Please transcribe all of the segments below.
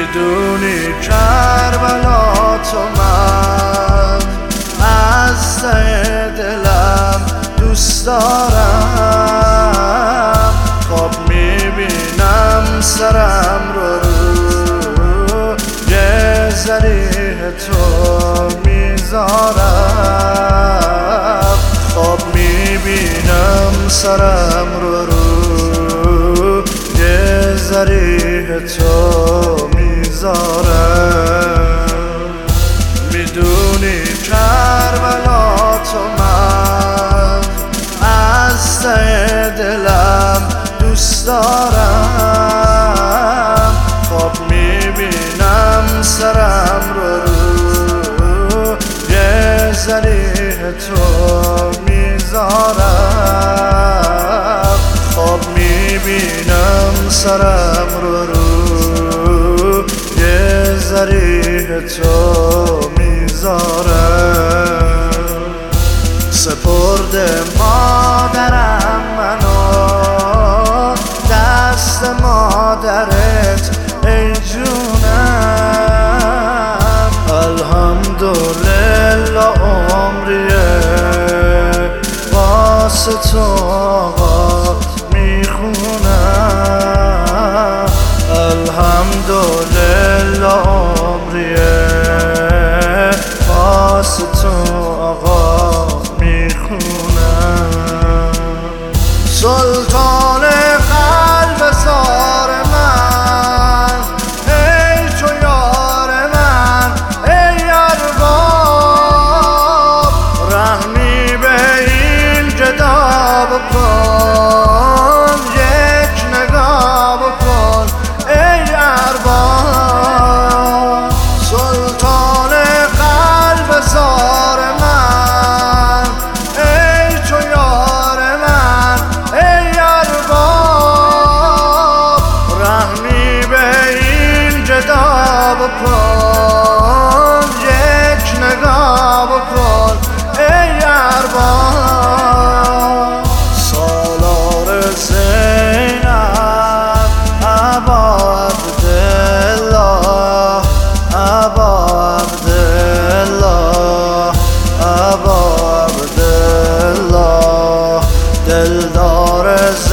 میدونی کربلا تو من از ته دلم دوست دارم. خواب میبینم سرم رو یه ذریح تو میذارم. خواب میبینم سرم رو یه ذریح تو میذارم. میدونی کربلا تو من از ته دلم دوست دارم. خواب میبینم سرم رو یه ذریح تو میذارم. خواب میبینم سرم رو یه ذریح تو میذارم. سپرده مادرم منو دست مادرت ای جونم. الحمدلله عمریه واسه تو آقا میخونم. الحمدلله عمریه واسه تو آقا میخونم. سلطان قلب زار من ای تو یار من ای ارباب. رحمی به این گدا بکن یک نگاه بکن ای ارباب. سلطان قلب زار من ای تو یار من ای ارباب. رحمی به این گدا بکن یک نگاه بکن ای ارباب. سالار زینب ابا عبدالله ابا عبدالله ابا عبدالله. دلدار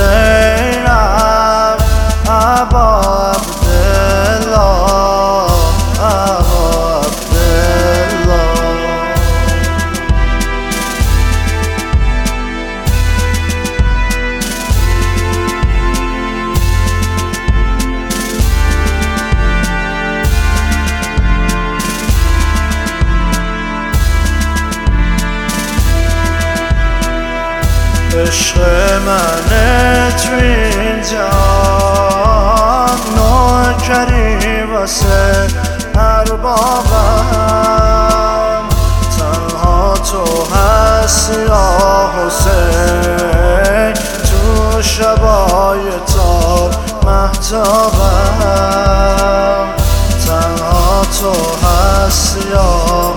زینب ابا عبدالله ابا عبدالله. عشق من تو این جهان نوکری واسه اربابم. تنها تو هستی یا حسین تو شبای تار مهتابم. تنها تو هستی یا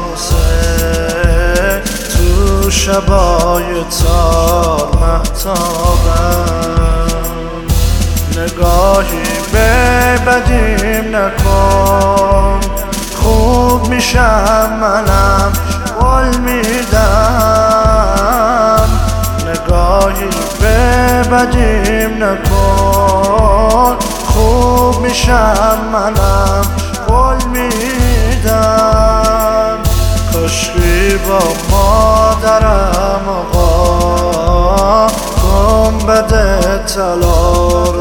حسین تو شبای تار مهتابم. نگاهی به بدیم نکن خوب میشم منم قول میدم. نگاهی به بدیم نکن خوب میشم منم قول میدم. کاشکی با مادرم آقا گنبد طلا رو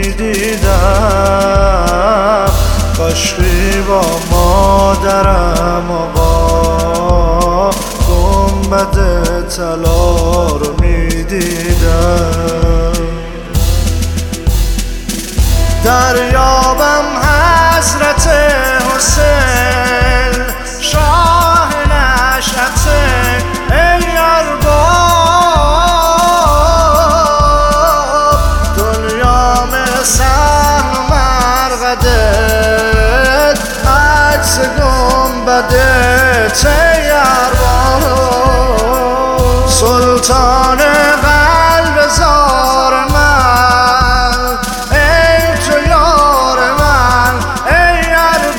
میدیدم. کاشکی با مادرم آقا گنبد طلا رو میدیدم. دریابم حسرت حسین شاه نشأت ای ارباب. دنیا مثل مرقدت عکس گنبدت ای ارباب. سلطان قلب زار من ای تو یار من ای ارباب.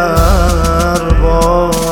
دربارت